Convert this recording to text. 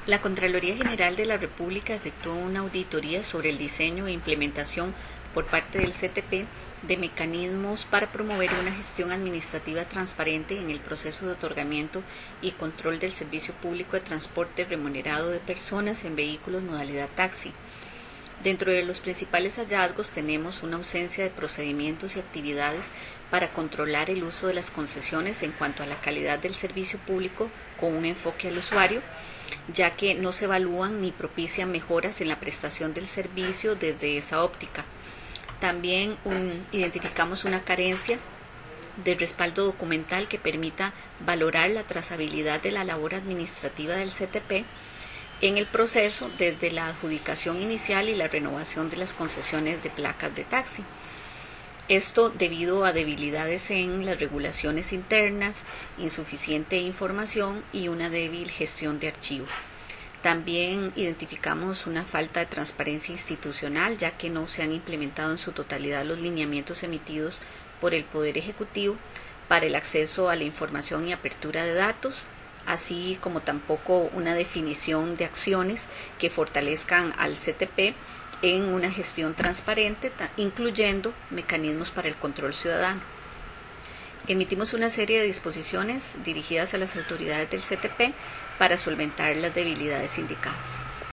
La Contraloría General de la República efectuó una auditoría sobre el diseño e implementación por parte del CTP de mecanismos para promover una gestión administrativa transparente en el proceso de otorgamiento y control del servicio público de transporte remunerado de personas en vehículos modalidad taxi. Dentro de los principales hallazgos tenemos una ausencia de procedimientos y actividades para controlar el uso de las concesiones en cuanto a la calidad del servicio público con un enfoque al usuario, ya que no se evalúan ni propician mejoras en la prestación del servicio desde esa óptica. También identificamos una carencia de respaldo documental que permita valorar la trazabilidad de la labor administrativa del CTP en el proceso desde la adjudicación inicial y la renovación de las concesiones de placas de taxi. Esto debido a debilidades en las regulaciones internas, insuficiente información y una débil gestión de archivo. También identificamos una falta de transparencia institucional, ya que no se han implementado en su totalidad los lineamientos emitidos por el Poder Ejecutivo para el acceso a la información y apertura de datos, así como tampoco una definición de acciones que fortalezcan al CTP en una gestión transparente, incluyendo mecanismos para el control ciudadano. Emitimos una serie de disposiciones dirigidas a las autoridades del CTP para solventar las debilidades indicadas.